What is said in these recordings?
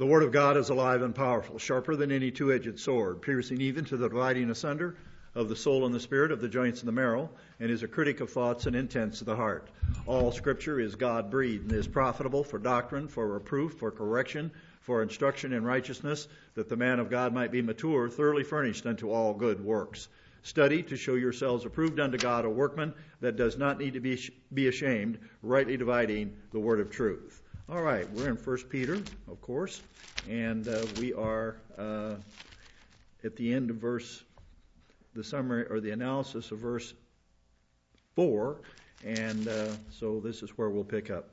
The Word of God is alive and powerful, sharper than any two-edged sword, piercing even to the dividing asunder of the soul and the spirit, of the joints and the marrow, and is a critic of thoughts and intents of the heart. All Scripture is God-breathed and is profitable for doctrine, for reproof, for correction, for instruction in righteousness, that the man of God might be mature, thoroughly furnished unto all good works. Study to show yourselves approved unto God, a workman that does not need to be ashamed, rightly dividing the word of truth. All right, we're in 1 Peter, of course, and we are at the end of the summary or the analysis of verse 4, and so this is where we'll pick up.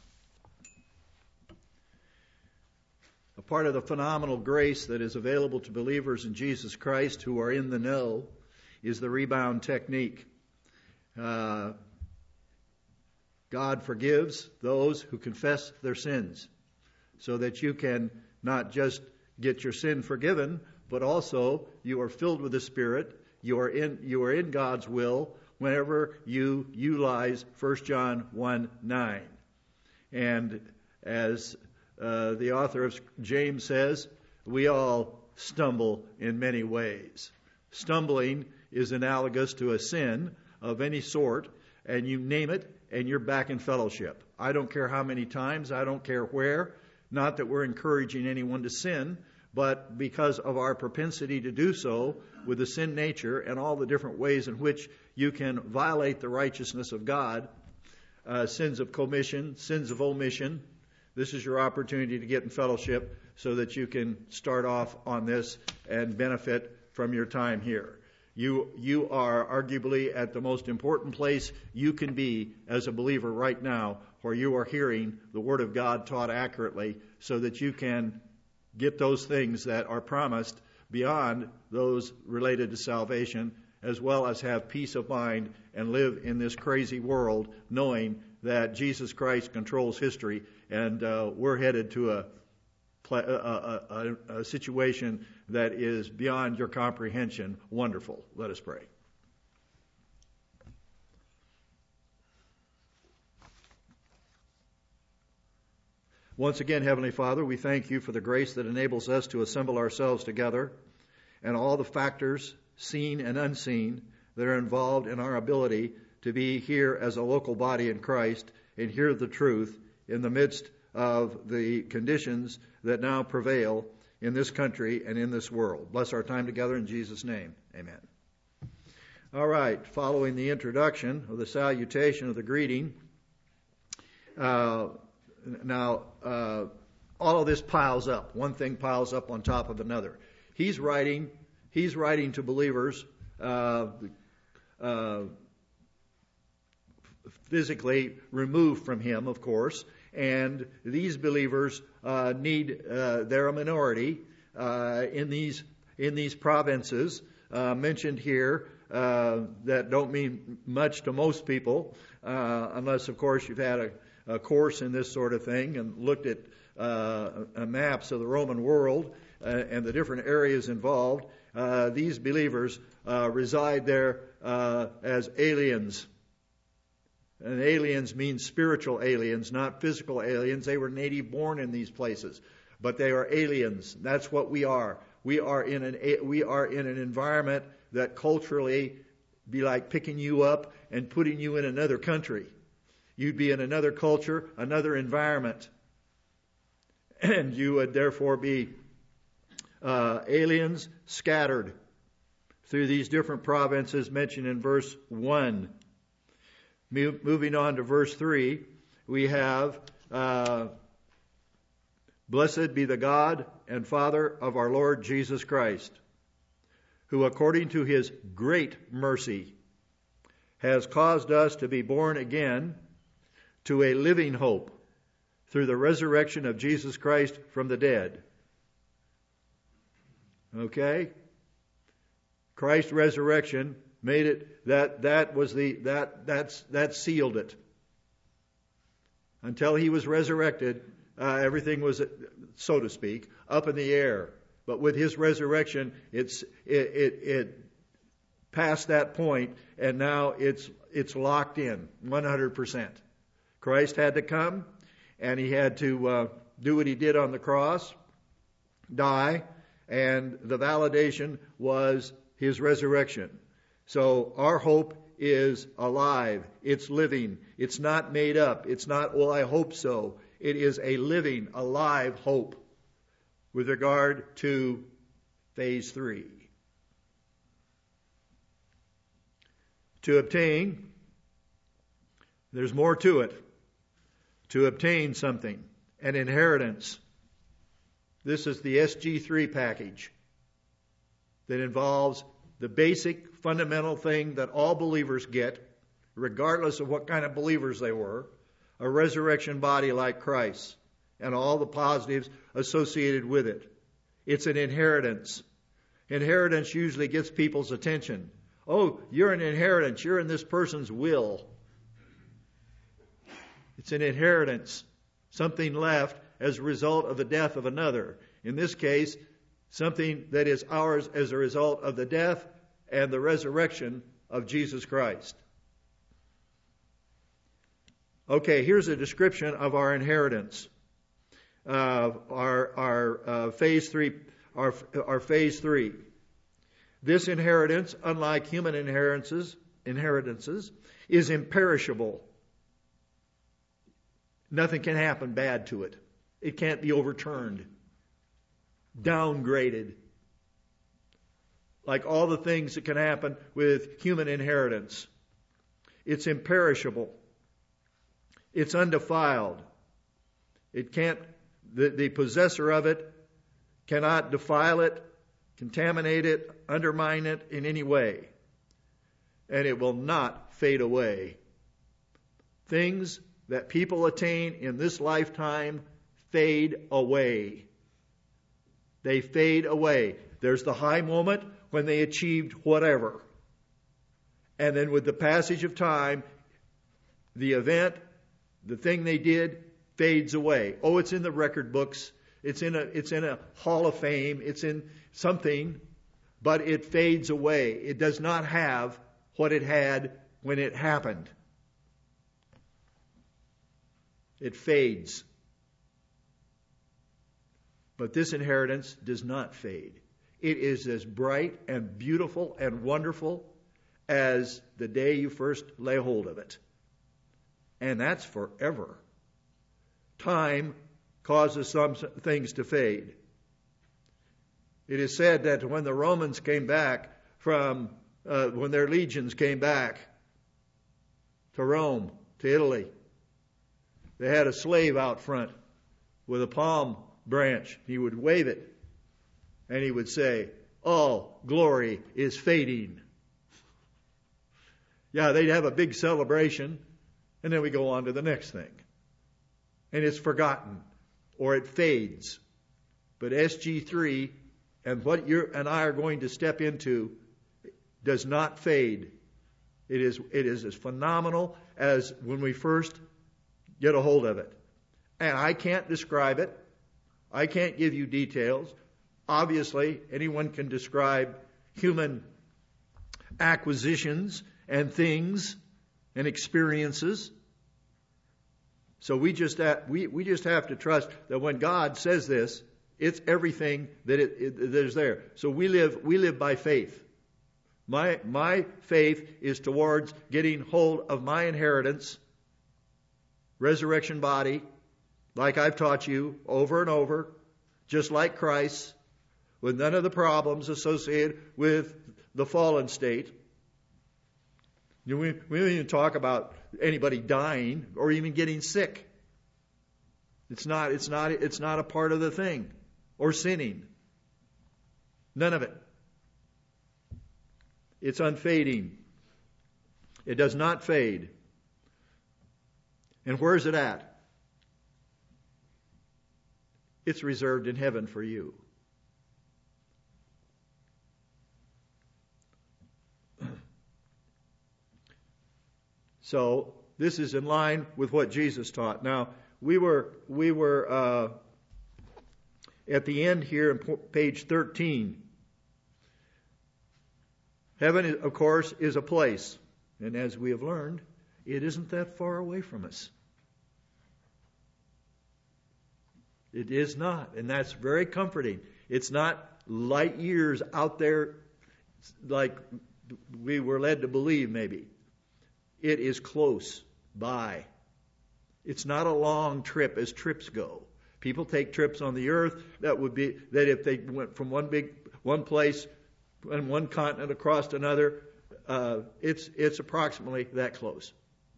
A part of the phenomenal grace that is available to believers in Jesus Christ who are in the know is the rebound technique. God forgives those who confess their sins, so that you can not just get your sin forgiven, but also you are filled with the Spirit. You are in God's will whenever you utilize 1 John 1:9. And as the author of James says, we all stumble in many ways. Stumbling is analogous to a sin of any sort, and you name it, and you're back in fellowship. I don't care how many times, I don't care where. Not that we're encouraging anyone to sin, but because of our propensity to do so with the sin nature and all the different ways in which you can violate the righteousness of God, sins of commission, sins of omission, this is your opportunity to get in fellowship so that you can start off on this and benefit from your time here. You are arguably at the most important place you can be as a believer right now, where you are hearing the Word of God taught accurately so that you can get those things that are promised beyond those related to salvation, as well as have peace of mind and live in this crazy world knowing that Jesus Christ controls history, and we're headed to a situation that is beyond your comprehension. Wonderful. Let us pray. Once again, Heavenly Father, we thank you for the grace that enables us to assemble ourselves together and all the factors, seen and unseen, that are involved in our ability to be here as a local body in Christ and hear the truth in the midst of the conditions that now prevail in this country and in this world. Bless our time together in Jesus' name. Amen. All right, following the introduction of the salutation of the greeting, now all of this piles up. One thing piles up on top of another. He's writing to believers physically removed from him, of course, and these believers they're a minority in these provinces mentioned here that don't mean much to most people, unless, of course, you've had a course in this sort of thing and looked at maps of the Roman world and the different areas involved. These believers reside there as aliens. And aliens mean spiritual aliens, not physical aliens. They were native born in these places, but they are aliens. That's what we are. We are in an environment that culturally be like picking you up and putting you in another country. You'd be in another culture, another environment, and you would therefore be aliens scattered through these different provinces mentioned in verse 1. Moving on to verse 3, we have, Blessed be the God and Father of our Lord Jesus Christ, who according to his great mercy has caused us to be born again to a living hope through the resurrection of Jesus Christ from the dead. Okay? Christ's resurrection made it that sealed it. Until he was resurrected, everything was, so to speak, up in the air. But with his resurrection, it passed that point, and now it's locked in 100%. Christ had to come, and he had to do what he did on the cross, die, and the validation was his resurrection. So our hope is alive. It's living. It's not made up. It's not, well, I hope so. It is a living, alive hope with regard to phase 3. To obtain, there's more to it. To obtain something, an inheritance. This is the SG3 package that involves the basic fundamental thing that all believers get, regardless of what kind of believers they were, a resurrection body like Christ and all the positives associated with it. It's an inheritance. Inheritance usually gets people's attention. Oh, you're an inheritance. You're in this person's will. It's an inheritance. Something left as a result of the death of another. In this case, something that is ours as a result of the death and the resurrection of Jesus Christ. Okay, here's a description of our inheritance. Our phase 3. Our phase 3. This inheritance, unlike human inheritances, is imperishable. Nothing can happen bad to it. It can't be overturned, downgraded. Like all the things that can happen with human inheritance. It's imperishable. It's undefiled. It can't, the possessor of it cannot defile it, contaminate it, undermine it in any way. And it will not fade away. Things that people attain in this lifetime fade away. They fade away. There's the high moment when they achieved whatever. And then with the passage of time, the event, the thing they did, fades away. Oh, it's in the record books. It's in a hall of fame. It's in something, but it fades away. It does not have what it had when it happened. It fades. But this inheritance does not fade. It is as bright and beautiful and wonderful as the day you first lay hold of it. And that's forever. Time causes some things to fade. It is said that when the Romans came back from, when their legions came back to Rome, to Italy, they had a slave out front with a palm branch. He would wave it and he would say, "All glory is fading." Yeah, they'd have a big celebration and then we go on to the next thing. And it's forgotten or it fades. But SG3 and what you and I are going to step into does not fade. It is as phenomenal as when we first get a hold of it. And I can't describe it. I can't give you details. Obviously, anyone can describe human acquisitions and things and experiences. So we just have to trust that when God says this, it's everything that is there. So we live by faith. My faith is towards getting hold of my inheritance, resurrection body, like I've taught you over and over, just like Christ, with none of the problems associated with the fallen state. We don't even talk about anybody dying or even getting sick. It's not a part of the thing. Or sinning. None of it. It's unfading. It does not fade. And where is it at? It's reserved in heaven for you. So this is in line with what Jesus taught. Now we were at the end here on page 13. Heaven, of course, is a place, and as we have learned, it isn't that far away from us. It is not, and that's very comforting. It's not light years out there like we were led to believe maybe. It is close by. It's not a long trip as trips go. People take trips on the earth that if they went from one place and one continent across to another, it's approximately that close.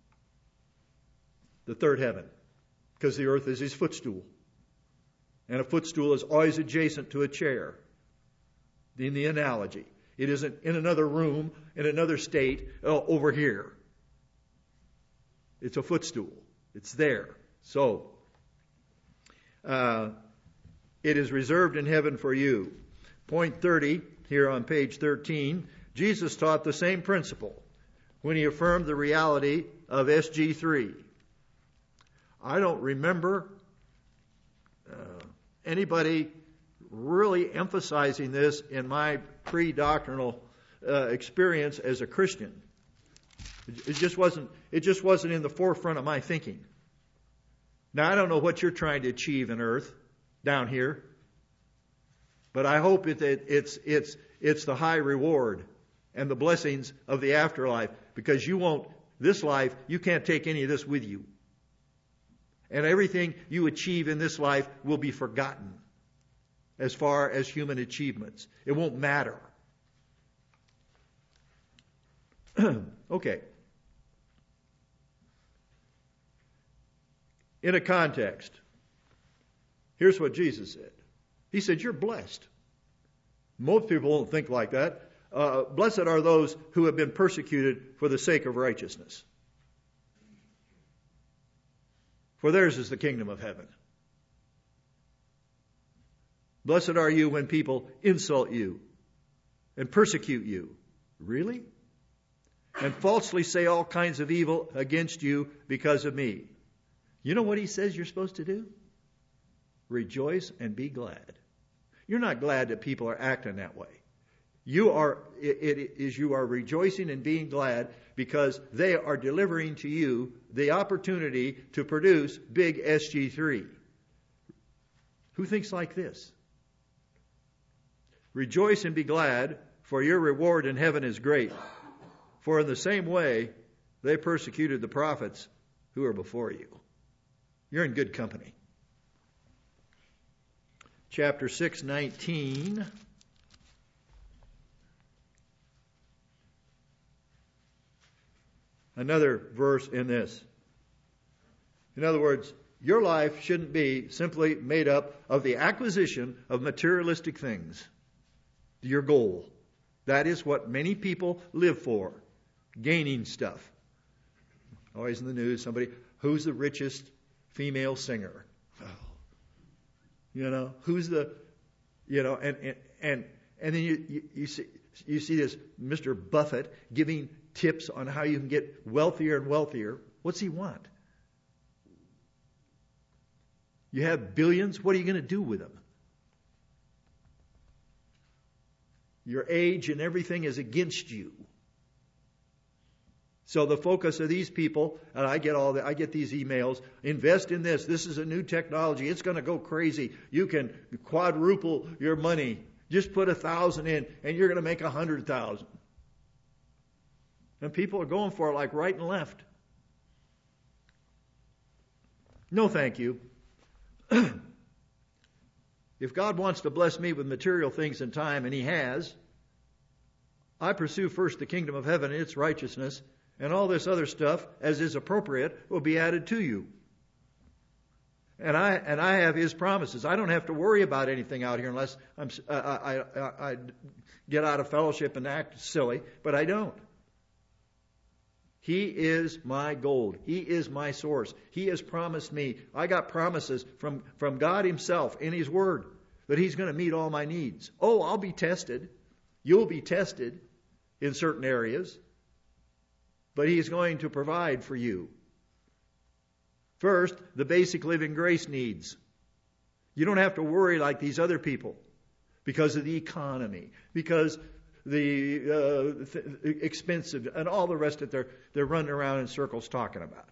The third heaven, because the earth is his footstool. And a footstool is always adjacent to a chair, in the analogy. It isn't in another room, in another state, over here. It's a footstool. It's there. So, it is reserved in heaven for you. Point 30, here on page 13, Jesus taught the same principle when he affirmed the reality of SG3. I don't remember anybody really emphasizing this in my pre-doctrinal experience as a Christian. It just wasn't in the forefront of my thinking. Now, I don't know what you're trying to achieve in earth down here, but I hope it's the high reward and the blessings of the afterlife, because this life, you can't take any of this with you. And everything you achieve in this life will be forgotten as far as human achievements. It won't matter. Okay. In a context, here's what Jesus said. He said, you're blessed. Most people don't think like that. Blessed are those who have been persecuted for the sake of righteousness, for theirs is the kingdom of heaven. Blessed are you when people insult you and persecute you. Really? And falsely say all kinds of evil against you because of me. You know what he says you're supposed to do? Rejoice and be glad. You're not glad that people are acting that way. You are rejoicing and being glad because they are delivering to you the opportunity to produce big SG3. Who thinks like this? Rejoice and be glad, for your reward in heaven is great. For in the same way they persecuted the prophets who are before you. You're in good company. Chapter 6:19. Another verse in this. In other words, your life shouldn't be simply made up of the acquisition of materialistic things. Your goal. That is what many people live for. Gaining stuff. Always in the news, who's the richest female singer? Oh. Who's the, and then you see this Mr. Buffett giving tips on how you can get wealthier and wealthier. What's he want? You have billions. What are you going to do with them? Your age and everything is against you. So the focus of these people, and I get these emails, invest in this. This is a new technology. It's going to go crazy. You can quadruple your money. Just put 1,000 in, and you're going to make 100,000. And people are going for it like right and left. No, thank you. If God wants to bless me with material things and time, and He has, I pursue first the kingdom of heaven and its righteousness, and all this other stuff, as is appropriate, will be added to you. And I have His promises. I don't have to worry about anything out here unless I get out of fellowship and act silly, but I don't. He is my gold. He is my source. He has promised me. I got promises from God Himself in His Word that He's going to meet all my needs. Oh, I'll be tested. You'll be tested in certain areas. But He is going to provide for you. First, the basic living grace needs. You don't have to worry like these other people because of the economy, because the expensive, and all the rest that they're running around in circles talking about.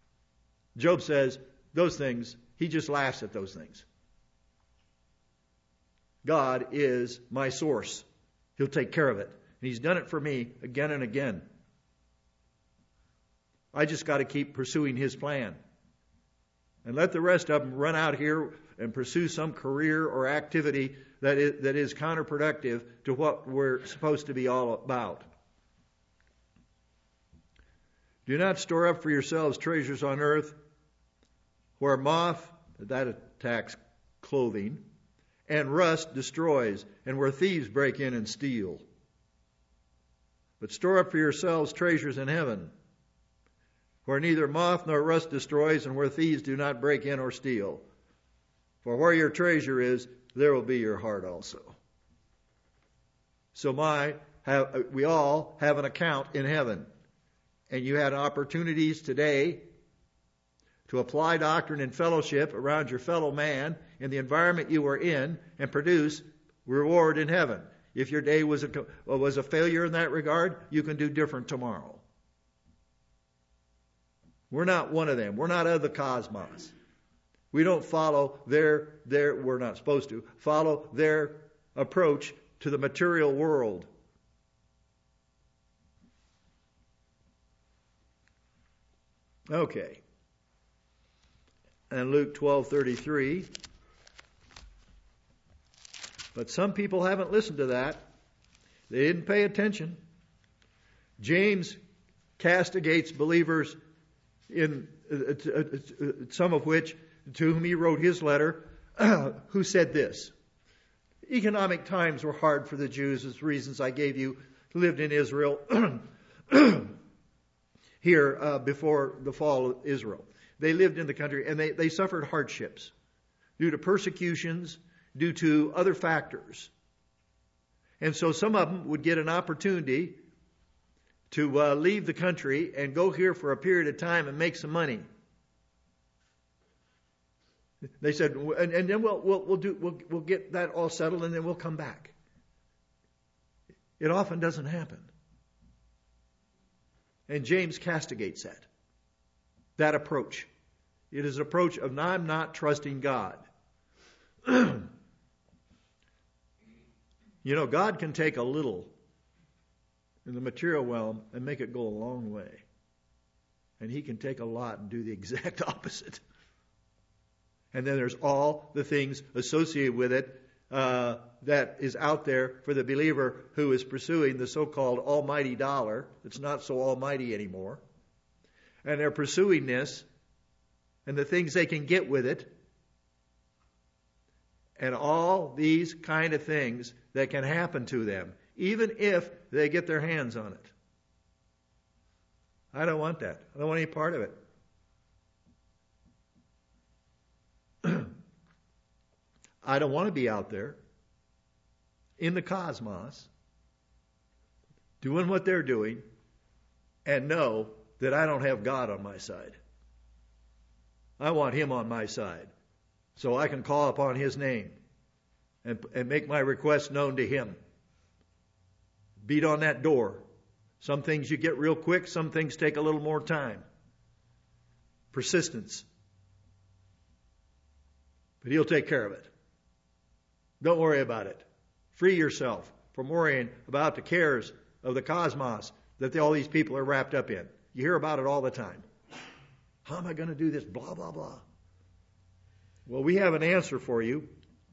Job says those things, he just laughs at those things. God is my source. He'll take care of it. And He's done it for me again and again. I just got to keep pursuing His plan. And let the rest of them run out here and pursue some career or activity that is counterproductive to what we're supposed to be all about. Do not store up for yourselves treasures on earth, where moth, that attacks clothing, and rust destroys, and where thieves break in and steal. But store up for yourselves treasures in heaven, where neither moth nor rust destroys, and where thieves do not break in or steal. For where your treasure is, there will be your heart also. So we all have an account in heaven. And you had opportunities today to apply doctrine and fellowship around your fellow man in the environment you were in and produce reward in heaven. If your day was a failure in that regard, you can do different tomorrow. We're not one of them. We're not of the cosmos. We don't follow we're not supposed to, follow their approach to the material world. Okay. And Luke 12:33. But some people haven't listened to that. They didn't pay attention. James castigates believers in some of which, to whom he wrote his letter, who said this: economic times were hard for the Jews, as reasons I gave you, who lived in Israel here before the fall of Israel. They lived in the country and they suffered hardships due to persecutions, due to other factors. And so some of them would get an opportunity to leave the country and go here for a period of time and make some money. They said, and then we'll get that all settled and then we'll come back. It often doesn't happen. And James castigates that approach. It is an approach of I'm not trusting God. You know, God can take a little in the material realm and make it go a long way. And He can take a lot and do the exact opposite. And then there's all the things associated with it that is out there for the believer who is pursuing the so-called almighty dollar. It's not so almighty anymore. And they're pursuing this and the things they can get with it. And all these kind of things that can happen to them, even if they get their hands on it. I don't want that. I don't want any part of it. I don't want to be out there in the cosmos doing what they're doing and know that I don't have God on my side. I want Him on my side so I can call upon His name and make my request known to Him. Beat on that door. Some things you get real quick, some things take a little more time. Persistence. But He'll take care of it. Don't worry about it. Free yourself from worrying about the cares of the cosmos that all these people are wrapped up in. You hear about it all the time. How am I going to do this? Blah, blah, blah. Well, we have an answer for you.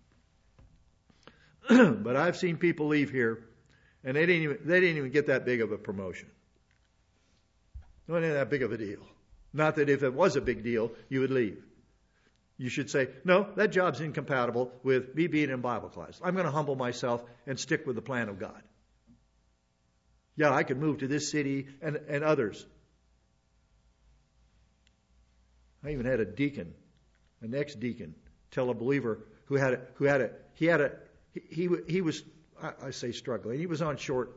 But I've seen people leave here and they didn't even get that big of a promotion. It wasn't that big of a deal. Not that if it was a big deal, you would leave. You should say, no, that job's incompatible with me being in Bible class. I'm going to humble myself and stick with the plan of God. Yeah, I could move to this city and others. I even had a deacon, an ex-deacon, tell a believer he was, I say struggling. He was on short,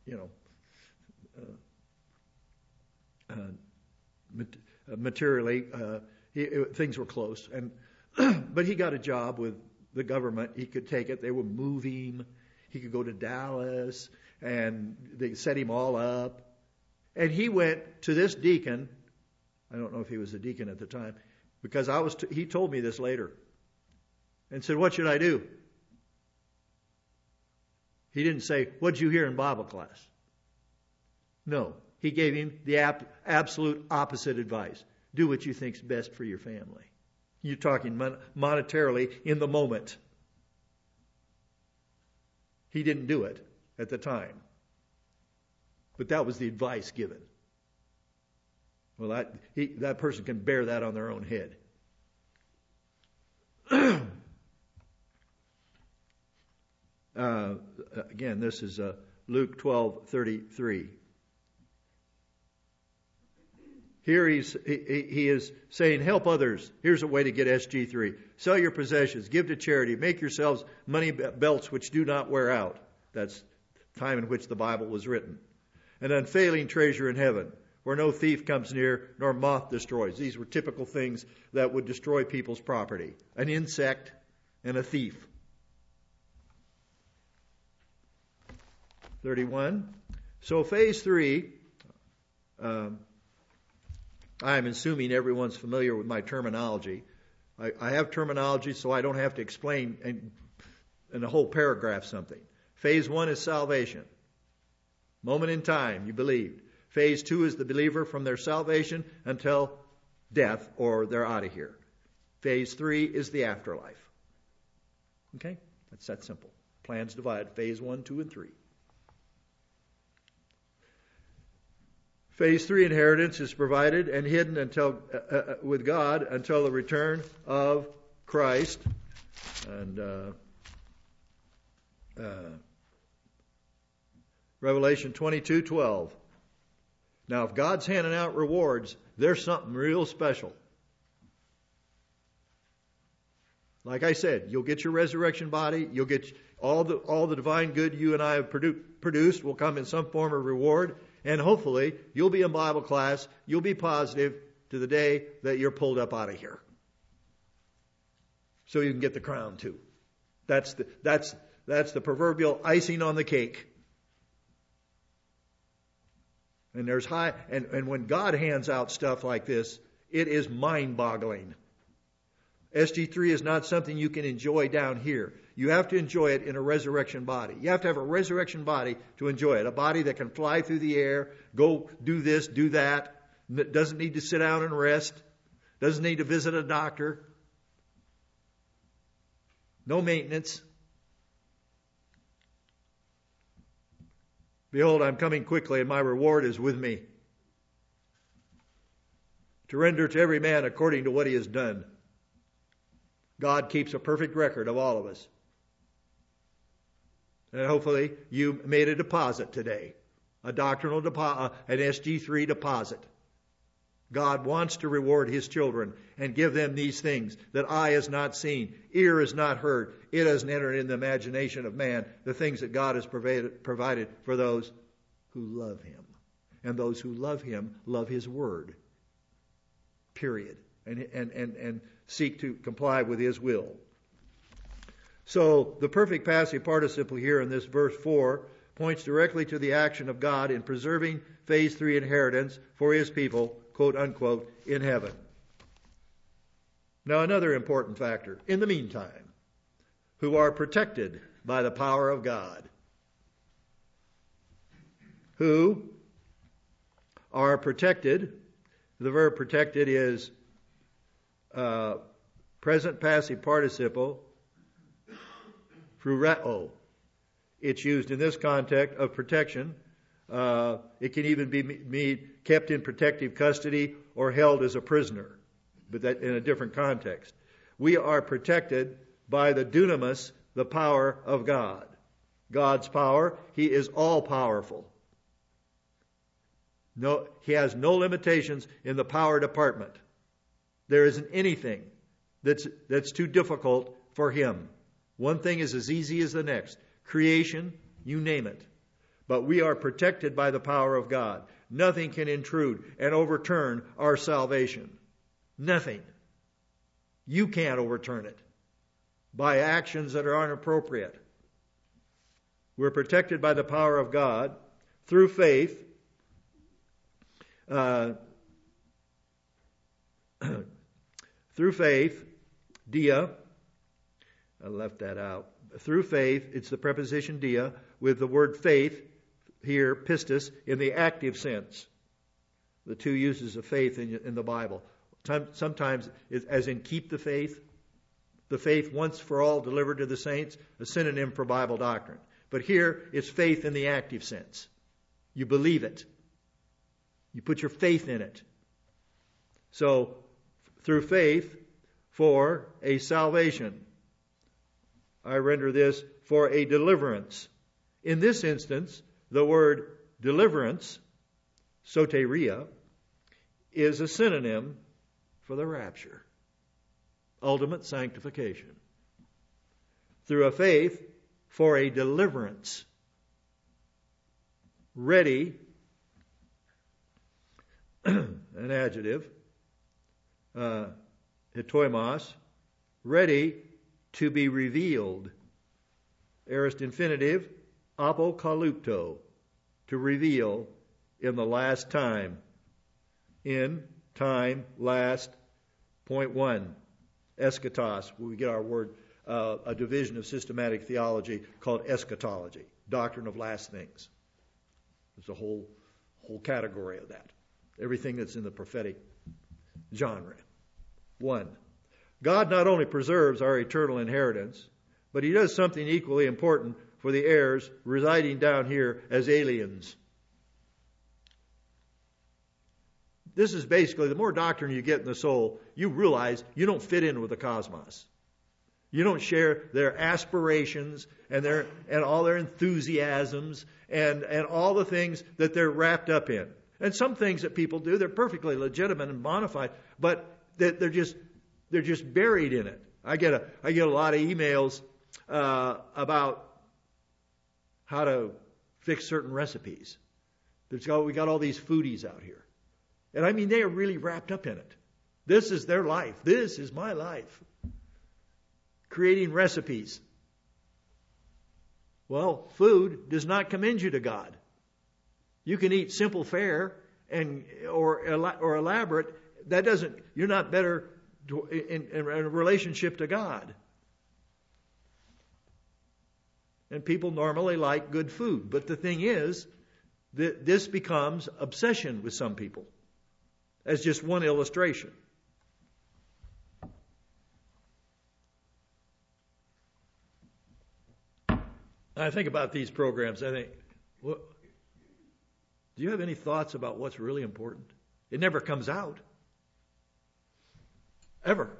materially. Things were close, but he got a job with the government. He could take it. They would move him. He could go to Dallas, and they set him all up. And he went to this deacon. I don't know if he was a deacon at the time, because he told me this later, and said, "What should I do?" He didn't say, "What'd you hear in Bible class?" No. He gave him the absolute opposite advice. Do what you think's best for your family. You're talking monetarily in the moment. He didn't do it at the time. But that was the advice given. Well, that person can bear that on their own head. Again, this is Luke 12:33. Here he is saying, help others. Here's a way to get SG3. Sell your possessions, give to charity, make yourselves money belts which do not wear out. That's the time in which the Bible was written. An unfailing treasure in heaven, where no thief comes near, nor moth destroys. These were typical things that would destroy people's property. An insect and a thief. 31. So phase 3, I'm assuming everyone's familiar with my terminology. I have terminology so I don't have to explain in a whole paragraph something. Phase 1 is salvation. Moment in time, you believed. Phase 2 is the believer from their salvation until death or they're out of here. Phase 3 is the afterlife. Okay? That's that simple. Plans divide. Phase 1, 2, and 3. Phase 3 inheritance is provided and hidden until with God until the return of Christ. And Revelation 22:12. Now, if God's handing out rewards, there's something real special. Like I said, you'll get your resurrection body. You'll get all the divine good you and I have produced will come in some form of reward. And hopefully, you'll be in Bible class. You'll be positive to the day that you're pulled up out of here. So you can get the crown too. That's the proverbial icing on the cake. And there's and when God hands out stuff like this, it is mind-boggling. SG3 is not something you can enjoy down here. You have to enjoy it in a resurrection body. You have to have a resurrection body to enjoy it. A body that can fly through the air, go do this, do that, doesn't need to sit down and rest, doesn't need to visit a doctor. No maintenance. Behold, I'm coming quickly, and my reward is with me, to render to every man according to what he has done. God keeps a perfect record of all of us. And hopefully you made a deposit today, a doctrinal deposit, an SG3 deposit. God wants to reward His children and give them these things that eye has not seen, ear has not heard, it hasn't entered in the imagination of man, the things that God has provided for those who love Him. And those who love Him love His Word. Period. And seek to comply with His will. So the perfect passive participle here in this verse 4 points directly to the action of God in preserving phase 3 inheritance for His people, quote unquote, in heaven. Now another important factor, in the meantime, who are protected by the power of God. Who are protected, the verb protected is present passive participle, frureo. It's used in this context of protection. It can even be kept in protective custody or held as a prisoner, but that in a different context. We are protected by the dunamis, the power of God. God's power, He is all powerful. No, He has no limitations in the power department. There isn't anything that's too difficult for Him. One thing is as easy as the next. Creation, you name it. But we are protected by the power of God. Nothing can intrude and overturn our salvation. Nothing. You can't overturn it by actions that are inappropriate. We're protected by the power of God through faith. Through faith, dia, I left that out. through faith, it's the preposition dia, with the word faith here, pistis, in the active sense. The two uses of faith in the Bible. Sometimes, as in keep the faith once for all delivered to the saints, a synonym for Bible doctrine. But here, it's faith in the active sense. You believe it. You put your faith in it. So, through faith, for a salvation. I render this for a deliverance. In this instance, the word deliverance, soteria, is a synonym for the rapture. Ultimate sanctification. Through a faith for a deliverance. Ready, an adjective, hetoimos, ready to be revealed. Aorist infinitive, apokalypto, to reveal in the last time. In time, last. Point 1, eschatos, where we get our word, a division of systematic theology called eschatology, doctrine of last things. There's a whole category of that. Everything that's in the prophetic genre. 1, God not only preserves our eternal inheritance, but He does something equally important for the heirs residing down here as aliens. This is basically, the more doctrine you get in the soul, you realize you don't fit in with the cosmos. You don't share their aspirations and all their enthusiasms and all the things that they're wrapped up in. And some things that people do, they're perfectly legitimate and bona fide, but they're just buried in it. I get a lot of emails about how to fix certain recipes. We got all these foodies out here. And I mean, they are really wrapped up in it. This is their life. This is my life. Creating recipes. Well, food does not commend you to God. You can eat simple fare or elaborate. That doesn't. You're not better in a relationship to God. And people normally like good food, but the thing is that this becomes obsession with some people. As just one illustration. I think about these programs. I think, do you have any thoughts about what's really important? It never comes out. Ever.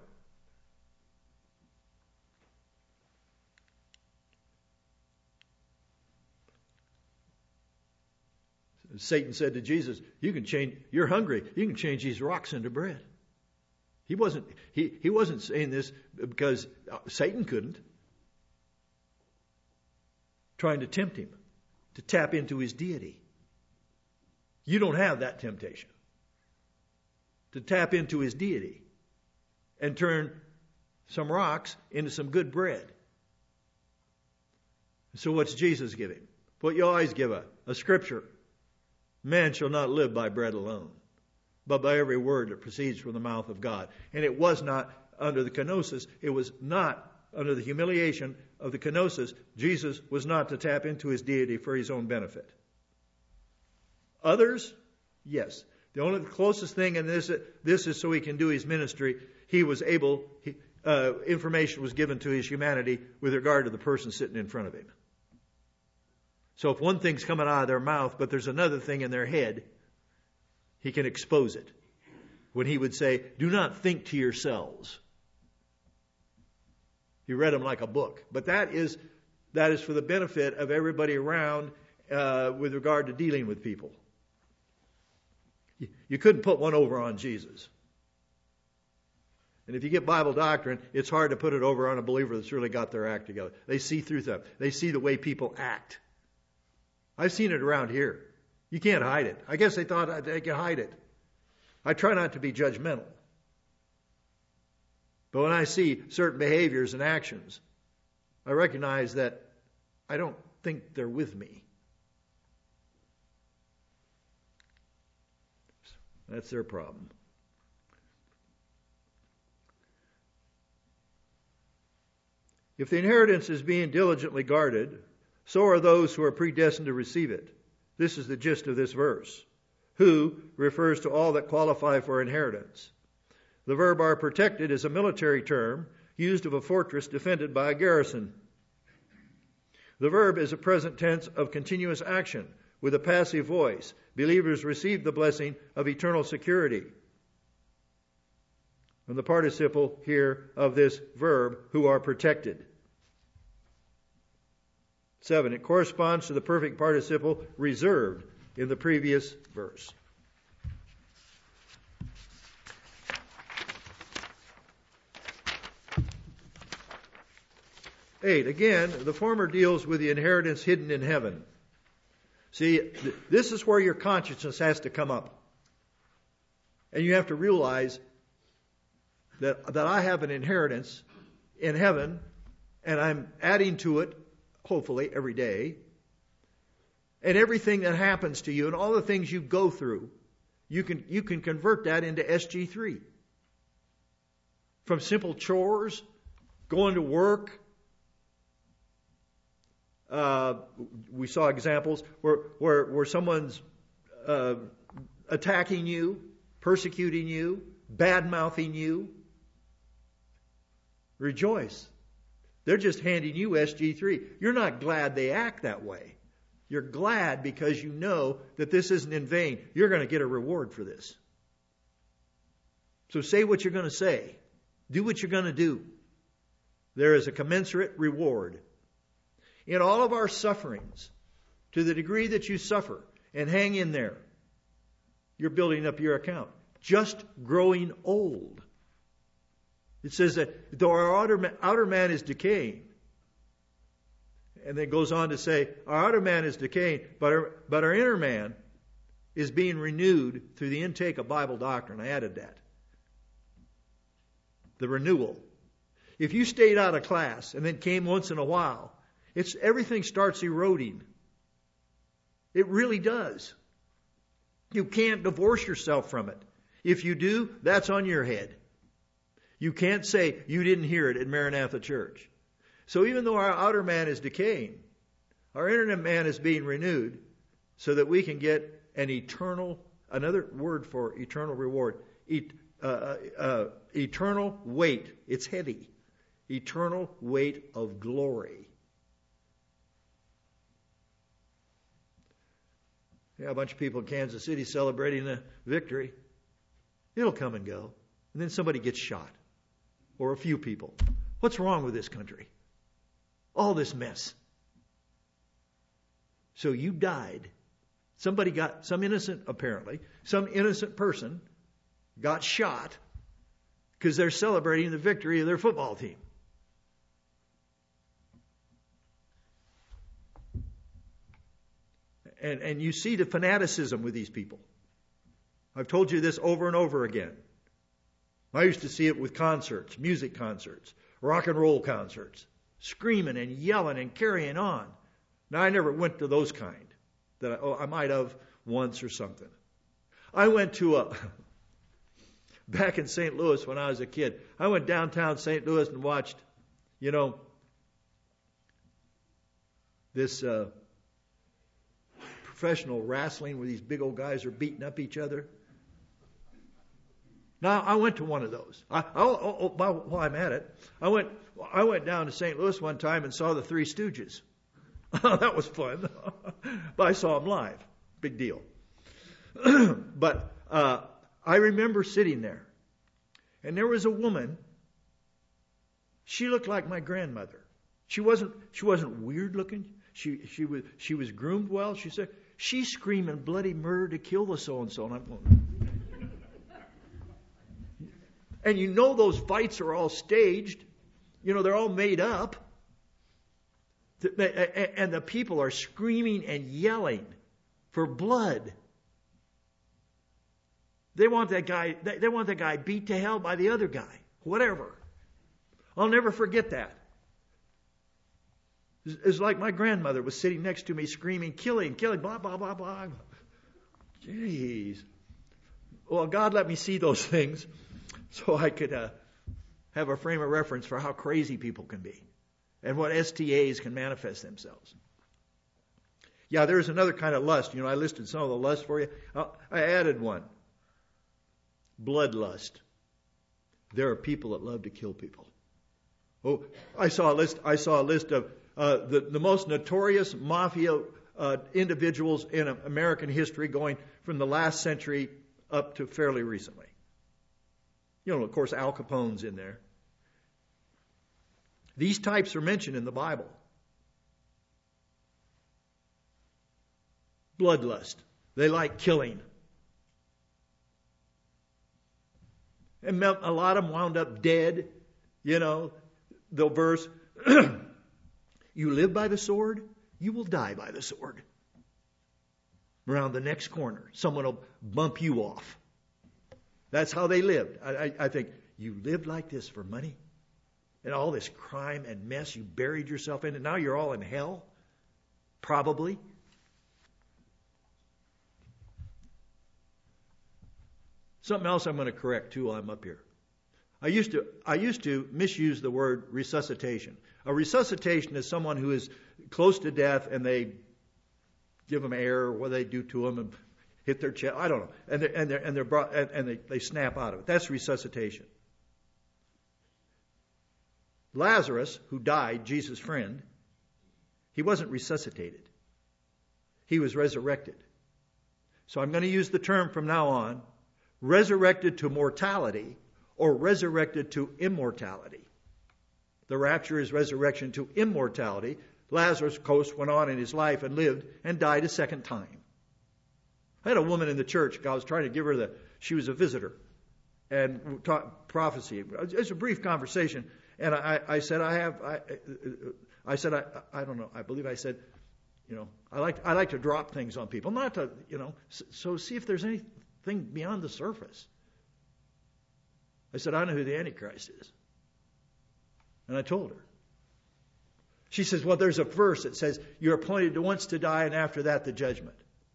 Satan said to Jesus, you're hungry, you can change these rocks into bread. He wasn't saying this because Satan couldn't. Trying to tempt him to tap into his deity. You don't have that temptation. To tap into his deity and turn some rocks into some good bread. So what's Jesus giving? What you always give a scripture. Man shall not live by bread alone, but by every word that proceeds from the mouth of God. And it was not under the kenosis. It was not under the humiliation of the kenosis. Jesus was not to tap into his deity for his own benefit. Others, yes. The only closest thing in this is so he can do his ministry. He was able, information was given to his humanity with regard to the person sitting in front of him. So if one thing's coming out of their mouth, but there's another thing in their head, he can expose it. When he would say, do not think to yourselves. He read them like a book. But that is for the benefit of everybody around with regard to dealing with people. You couldn't put one over on Jesus. And if you get Bible doctrine, it's hard to put it over on a believer that's really got their act together. They see through them. They see the way people act. I've seen it around here. You can't hide it. I guess they thought they could hide it. I try not to be judgmental. But when I see certain behaviors and actions, I recognize that I don't think they're with me. That's their problem. If the inheritance is being diligently guarded, so are those who are predestined to receive it. This is the gist of this verse. Who refers to all that qualify for inheritance. The verb are protected is a military term used of a fortress defended by a garrison. The verb is a present tense of continuous action with a passive voice. Believers receive the blessing of eternal security. And the participle here of this verb, who are protected. 7. It corresponds to the perfect participle reserved in the previous verse. Eight, again, the former deals with the inheritance hidden in heaven. See, this is where your consciousness has to come up. And you have to realize that I have an inheritance in heaven, and I'm adding to it, hopefully, every day. And everything that happens to you and all the things you go through, you can convert that into SG3. From simple chores, going to work. We saw examples where someone's attacking you, persecuting you, bad-mouthing you. Rejoice. They're just handing you SG3. You're not glad they act that way. You're glad because you know that this isn't in vain. You're going to get a reward for this. So say what you're going to say. Do what you're going to do. There is a commensurate reward. In all of our sufferings, to the degree that you suffer and hang in there, you're building up your account. Just growing old. It says that though our outer man is decaying, and then it goes on to say, our outer man is decaying, but our inner man is being renewed through the intake of Bible doctrine. I added that. The renewal. If you stayed out of class and then came once in a while, everything starts eroding. It really does. You can't divorce yourself from it. If you do, that's on your head. You can't say you didn't hear it at Maranatha Church. So even though our outer man is decaying, our inner man is being renewed so that we can get an eternal, another word for eternal reward, eternal weight. It's heavy. Eternal weight of glory. Yeah, a bunch of people in Kansas City celebrating a victory. It'll come and go. And then somebody gets shot. Or a few people. What's wrong with this country? All this mess. So you died. Some innocent person got shot because they're celebrating the victory of their football team. And you see the fanaticism with these people. I've told you this over and over again. I used to see it with concerts, music concerts, rock and roll concerts, screaming and yelling and carrying on. Now, I never went to those kind. I might have once or something. I went to back in St. Louis when I was a kid. I went downtown St. Louis and watched, this professional wrestling where these big old guys are beating up each other. Now, I went to one of those. While I'm at it, I went down to St. Louis one time and saw the Three Stooges. That was fun. But I saw them live. Big deal. But I remember sitting there. And there was a woman. She looked like my grandmother. She wasn't weird looking. She was groomed well. She said, she's screaming bloody murder to kill the so-and-so. And I'm going... And those fights are all staged. They're all made up. And the people are screaming and yelling for blood. They want that guy beat to hell by the other guy. Whatever. I'll never forget that. It's like my grandmother was sitting next to me screaming, killing, blah, blah, blah, blah. Jeez. Well, God let me see those things so I could have a frame of reference for how crazy people can be. and what STAs can manifest themselves. Yeah, there's another kind of lust. I listed some of the lust for you. I added one. Bloodlust. There are people that love to kill people. Oh, I saw a list of the most notorious mafia individuals in American history, going from the last century up to fairly recently. Of course, Al Capone's in there. These types are mentioned in the Bible. Bloodlust. They like killing. And a lot of them wound up dead. The verse, you live by the sword, you will die by the sword. Around the next corner, someone will bump you off. That's how they lived. I think, you lived like this for money? And all this crime and mess you buried yourself in, and now you're all in hell? Probably. Something else I'm going to correct too while I'm up here. I used to misuse the word resuscitation. A resuscitation is someone who is close to death and they give them air, or what they do to them and hit their chest. I don't know. And they're brought and they snap out of it. That's resuscitation. Lazarus, who died, Jesus' friend, he wasn't resuscitated. He was resurrected. So I'm going to use the term from now on, resurrected to mortality or resurrected to immortality. The rapture is resurrection to immortality. Lazarus, of course, went on in his life and lived and died a second time. I had a woman in the church. I was trying to give her she was a visitor and taught prophecy. It's a brief conversation. And I said, I don't know. I believe I said, I like to drop things on people, not to, so see if there's anything beyond the surface. I said, I know who the Antichrist is. And I told her. She says, well, there's a verse that says, you're appointed to once to die, and after that, the judgment.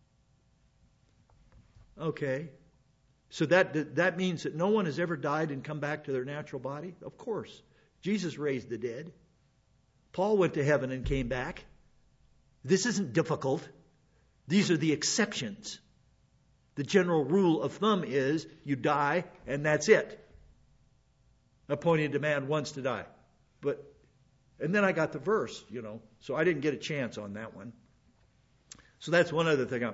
Okay. So that means that no one has ever died and come back to their natural body? Of course. Jesus raised the dead. Paul went to heaven and came back. This isn't difficult. These are the exceptions. The general rule of thumb is you die and that's it. Appointed to man once to die. And then I got the verse, so I didn't get a chance on that one. So that's one other thing.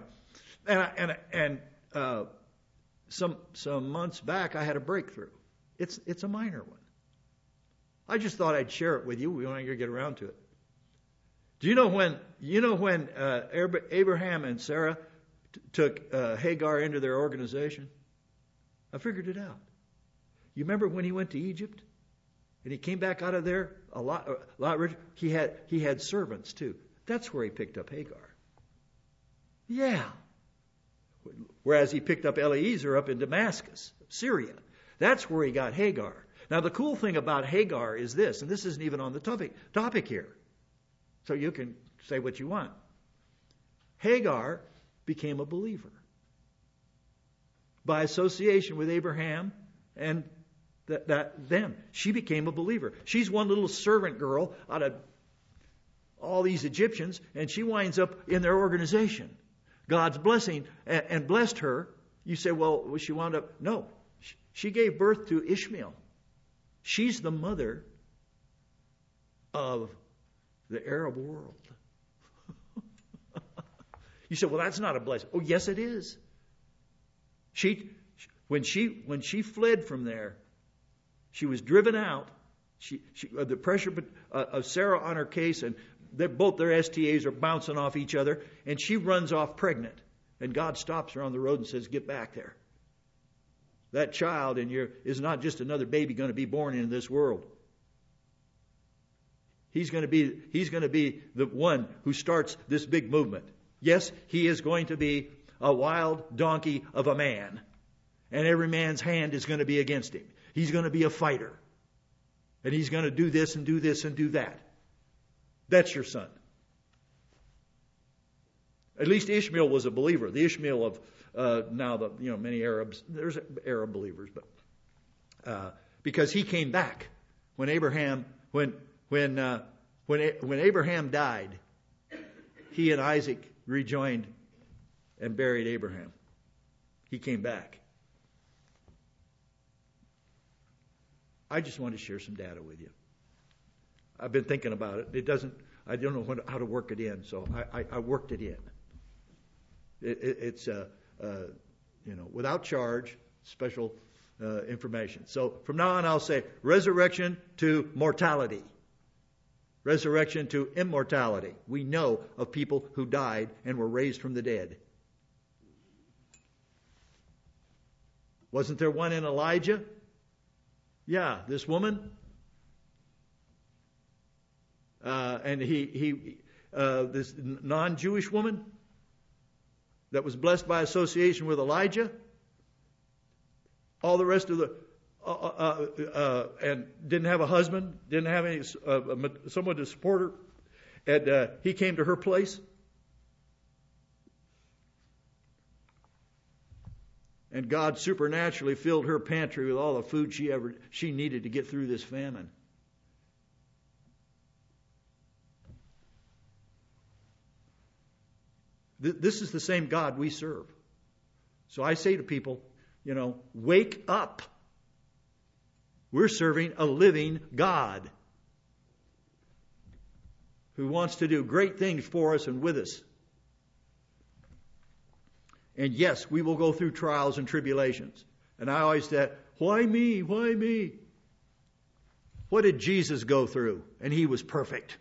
Some months back I had a breakthrough. It's a minor one. I just thought I'd share it with you. We want to get around to it. Do you know when Abraham and Sarah took Hagar into their organization? I figured it out. You remember when he went to Egypt and he came back out of there a lot richer? He had servants too. That's where he picked up Hagar. Yeah. Whereas he picked up Eliezer up in Damascus, Syria. That's where he got Hagar. Now the cool thing about Hagar is this, and this isn't even on the topic here. So you can say what you want. Hagar became a believer by association with Abraham and them. She became a believer. She's one little servant girl out of all these Egyptians, and she winds up in their organization. God's blessing and blessed her. You say, well, she wound up? No. She gave birth to Ishmael. She's the mother of the Arab world. You say, well, that's not a blessing. Oh, yes, it is. When she fled from there, she was driven out. The pressure of Sarah on her case, and both their STAs are bouncing off each other, and she runs off pregnant. And God stops her on the road and says, get back there. That child is not just another baby going to be born into this world. He's going to be the one who starts this big movement. Yes, he is going to be a wild donkey of a man. And every man's hand is going to be against him. He's going to be a fighter. And he's going to do this and do this and do that. That's your son. At least Ishmael was a believer. The Ishmael of many Arabs. There's Arab believers, but because he came back when When Abraham died, he and Isaac rejoined and buried Abraham. He came back. I just want to share some data with you. I've been thinking about it. I don't know how to work it in, so I worked it in. It's without charge, special information. So from now on, I'll say resurrection to mortality. Resurrection to immortality. We know of people who died and were raised from the dead. Wasn't there one in Elijah? Yeah, this woman. And this non-Jewish woman that was blessed by association with Elijah. All the rest of and didn't have a husband, didn't have any someone to support her, and he came to her place. And God supernaturally filled her pantry with all the food she needed to get through this famine. This is the same God we serve. So I say to people, wake up. We're serving a living God who wants to do great things for us and with us. And yes, we will go through trials and tribulations. And I always said, why me? Why me? What did Jesus go through? And he was perfect.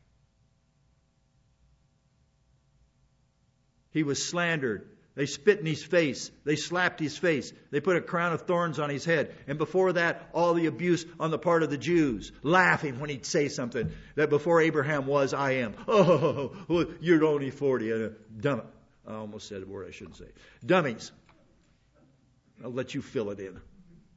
He was slandered. They spit in his face. They slapped his face. They put a crown of thorns on his head. And before that, all the abuse on the part of the Jews, laughing when he'd say something that before Abraham was, I am. Oh, you're only 40. Dumb. I almost said a word I shouldn't say. Dummies. I'll let you fill it in.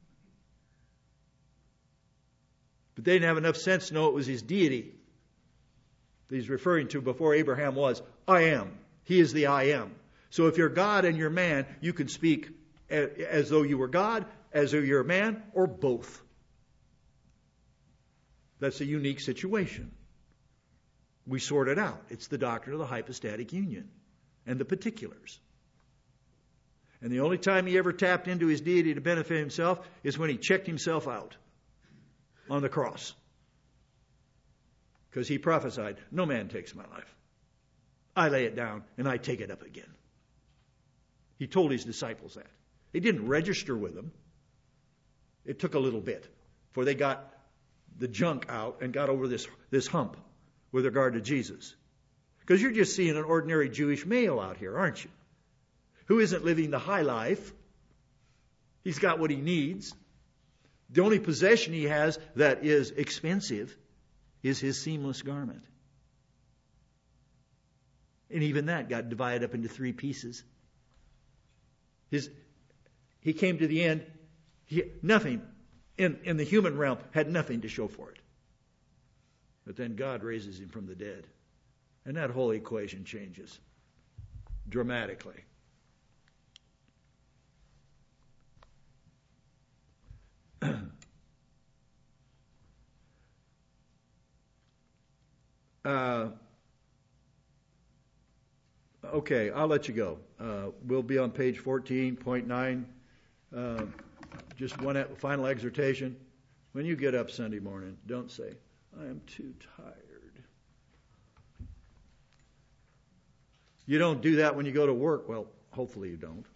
But they didn't have enough sense to know it was his deity. He's referring to before Abraham was, I am. He is the I am. So if you're God and you're man, you can speak as though you were God, as though you're a man, or both. That's a unique situation. We sort it out. It's the doctrine of the hypostatic union and the particulars. And the only time he ever tapped into his deity to benefit himself is when he checked himself out on the cross. Because he prophesied, no man takes my life. I lay it down and I take it up again. He told his disciples that. He didn't register with them. It took a little bit before they got the junk out and got over this hump with regard to Jesus. Because you're just seeing an ordinary Jewish male out here, aren't you? Who isn't living the high life. He's got what he needs. The only possession he has that is expensive is his seamless garment. And even that got divided up into 3 pieces. He came to the end. Nothing in the human realm had nothing to show for it. But then God raises him from the dead. And that whole equation changes dramatically. Okay, I'll let you go. We'll be on page 14.9. Just one final exhortation. When you get up Sunday morning, don't say, I am too tired. You don't do that when you go to work. Well, hopefully you don't.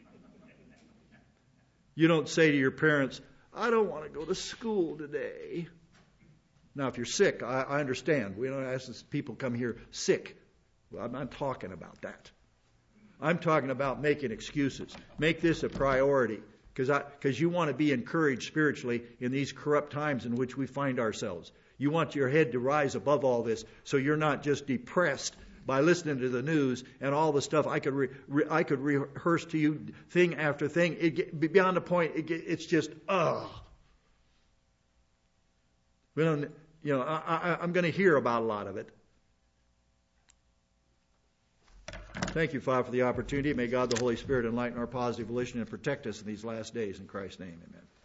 You don't say to your parents, I don't want to go to school today. Now, if you're sick, I understand. We don't ask people come here sick. Well, I'm not talking about that. I'm talking about making excuses. Make this a priority because you want to be encouraged spiritually in these corrupt times in which we find ourselves. You want your head to rise above all this so you're not just depressed by listening to the news and all the stuff. I could rehearse to you thing after thing. Beyond the point, it's just, We don't, I'm going to hear about a lot of it. Thank you, Father, for the opportunity. May God the Holy Spirit enlighten our positive volition and protect us in these last days. In Christ's name, amen.